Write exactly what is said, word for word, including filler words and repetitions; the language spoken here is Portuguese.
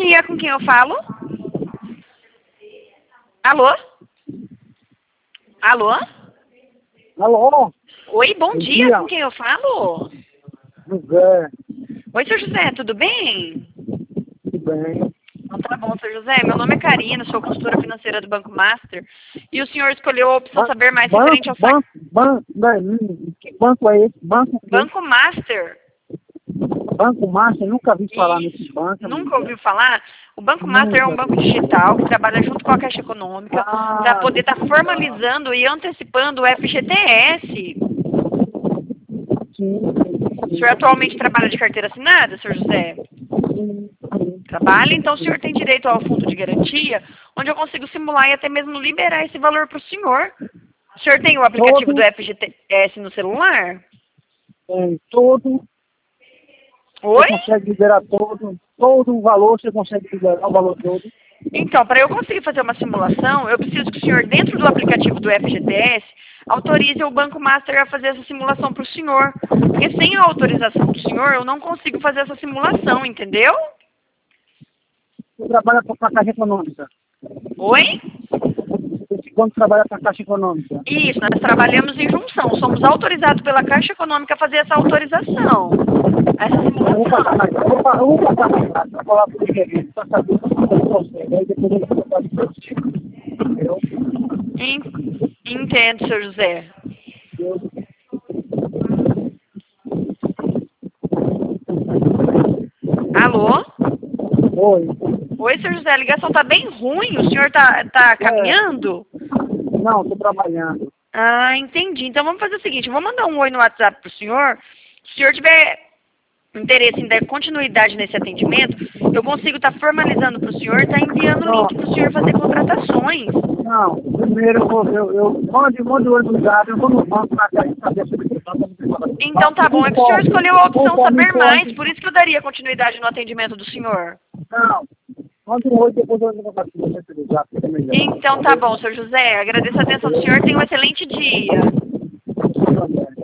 dia, com quem eu falo? Alô? Alô? Alô? Oi, bom, Bom dia. dia. Com quem eu falo? José, Oi, seu José, tudo bem? tudo bem? Então tá bom, seu José. Meu nome é Karina, sou consultora financeira do Banco Master. E o senhor escolheu a opção Ba- saber mais referente Banco, ao saque. banco, banco, né, hum, que banco é esse? Banco o quê? Banco Master. Banco Márcia, nunca vi falar nesse Isso. banco, Nunca amiga. ouviu falar? O Banco Master é um Nunca. banco digital que trabalha junto com a Caixa Econômica para Ah, poder estar tá. formalizando e antecipando o F G T S. Sim, O senhor atualmente trabalha de carteira assinada, senhor José? sim, sim. Trabalha, então o senhor tem direito ao fundo de garantia, onde eu consigo simular e até mesmo liberar esse valor para o senhor. O senhor tem o aplicativo do Todo, F G T S no celular? tem todo, você Oi? consegue liberar todo, todo o valor, você consegue liberar o valor todo. Então, para eu conseguir fazer uma simulação, eu preciso que o senhor, dentro do aplicativo do F G T S, autorize o Banco Master a fazer essa simulação para o senhor. Porque sem a autorização do senhor, eu não consigo fazer essa simulação, entendeu? Você trabalha para a Caixa Econômica. Oi? Esse banco trabalha para a Caixa Econômica. Isso, nós trabalhamos em junção. Somos autorizados pela Caixa Econômica a fazer essa autorização. Essa Eu vou passar simulação. mais, eu vou, pa- eu vou passar mais tarde para falar com o gerente, para saber se você consegue. Aí depois eu vou passar para você. Entendeu? En- Entendo, senhor José. Alô? Oi. Oi, senhor José, a ligação está bem ruim. O senhor está tá É, caminhando? não, estou trabalhando. Ah, entendi. Então vamos fazer o seguinte, eu vou mandar um oi no WhatsApp para o senhor. Se o senhor tiver interesse em dar continuidade nesse atendimento, eu consigo estar formalizando para o senhor e estar enviando o Não, link para o senhor fazer contratações. não. Primeiro eu vou, eu, eu mande, mande o advogado, eu vou no banco para saber sobre isso. Então tá bom, é que o senhor escolheu a opção Conforme saber mais, pode. por isso que eu daria continuidade no atendimento do senhor. Não. Mande um oi, depois eu vou fazer você pelo zap, que é melhor. Então tá bom, senhor José, agradeço a atenção do senhor, tenha um excelente dia. Tá bom.